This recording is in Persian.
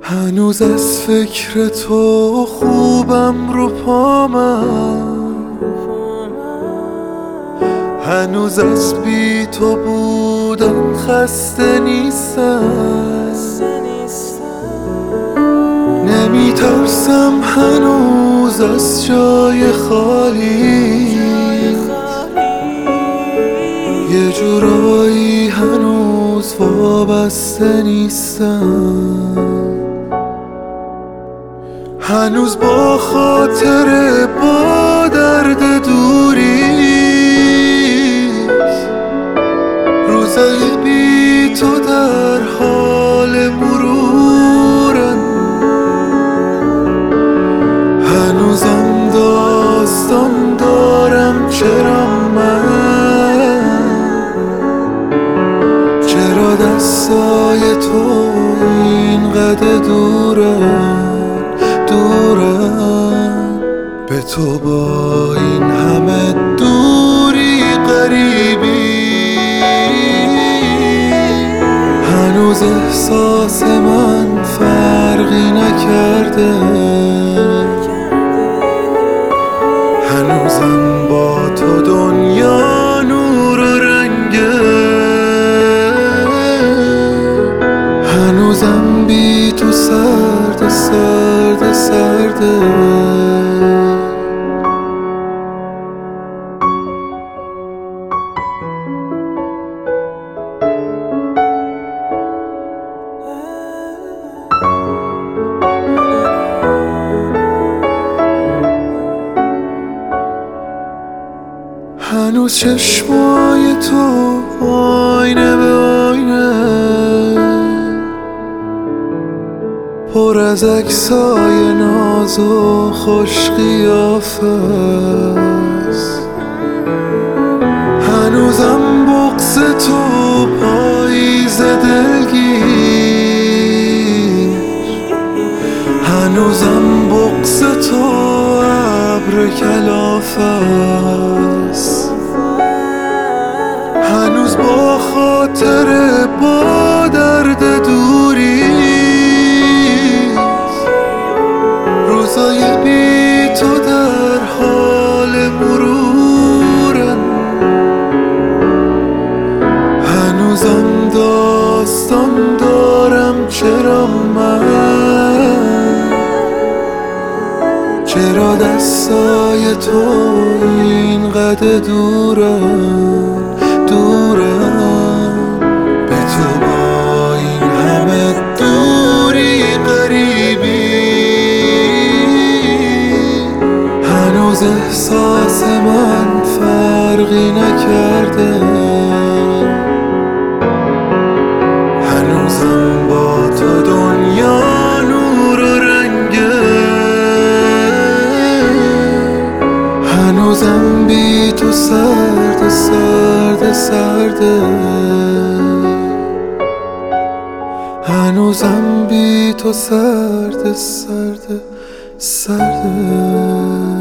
هنوز از فکر تو خوبم رو پامم، هنوز از بی تو بودن خسته نیستم. نمی ترسم هنوز از جای خالی، یه جورایی هنوز وابسته نیستم. هنوز با خاطر با درد دوریست، روزای بی تو در حال مرورن. هنوزم داستان دارم چرا دستای تو اینقدر دورن به تو با این همه دوری غریبی. هنوز احساس من فرقی نکرده، هنوزم با تو دنیا نور و رنگه. هنوزم بی تو سرده سرده سرده. هنوز چشمای تو آینه به آینه، پر از عکسای ناز و خوش قیافه است. هنوزم بغض تو پاییز دلگیر، هنوزم بغض تو ابر کلافه است. هنوز با خاطر با درد دوریست، روزای بی تو در حال مرورن. هنوزم داستان دارم چرا دستای تو اینقدر دورن به تو با این همه دوری غریبی. هنوز احساس من فرقی نکرده، هنوزم با تو دنیا نور و رنگه. هنوزم بی تو سرده سرده سرده. هنوزم بی تو سرده سرده سرده.